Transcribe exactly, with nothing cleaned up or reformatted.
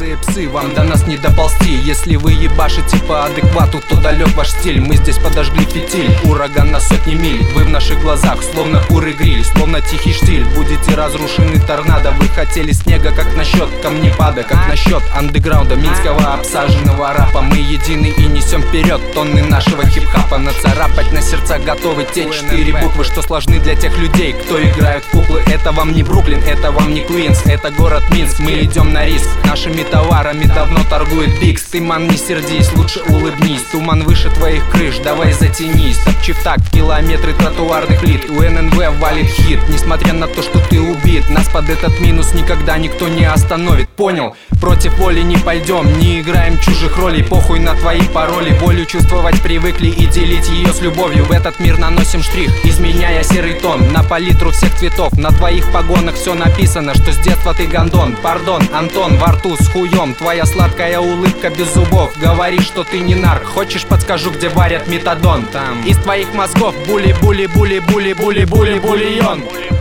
Долговязые псы, вам до нас не доползти. Если вы ебашите по адеквату, то далек ваш стиль. Мы здесь подожгли фитиль, ураган на сотни миль. Вы в наших глазах, словно куры гриль, словно тихий штиль. Будете разрушены торнадо. Вы хотели снега, как насчет камнепада, как насчет андеграунда, минского обсаженного рапа. Мы едины и несем вперед тонны нашего хип-хапа. Нацарапать на сердца готовы те четыре буквы, что сложны для тех людей, кто играют в куклы. Это вам не Бруклин, это вам не Квинс, это город Минск. Мы идем на риск, нашими товарами давно торгует Бикс. Ты, ман, не сердись, лучше улыбнись. Туман выше твоих крыш, давай затянись. Топчи в такт километры тротуарных лит. У эн эн вэ валит хит, несмотря на то, что ты убит. Нас под этот минус никогда никто не остановит, понял? Против воли не пойдем, не играем чужих ролей. Похуй на твои пароли, волю чувствовать привыкли и делить ее с любовью. В этот мир наносим штрих, изменяя серый тон на палитру всех цветов. На твоих погонах все написано, что с детства ты гондон. Пардон, Антон, во рту с хуем, твоя сладкая улыбка без зубов. Говоришь, что ты не нарк, хочешь подскажу, где варят метадон? Там из твоих мозгов були-були-були-були-були-були-бульон.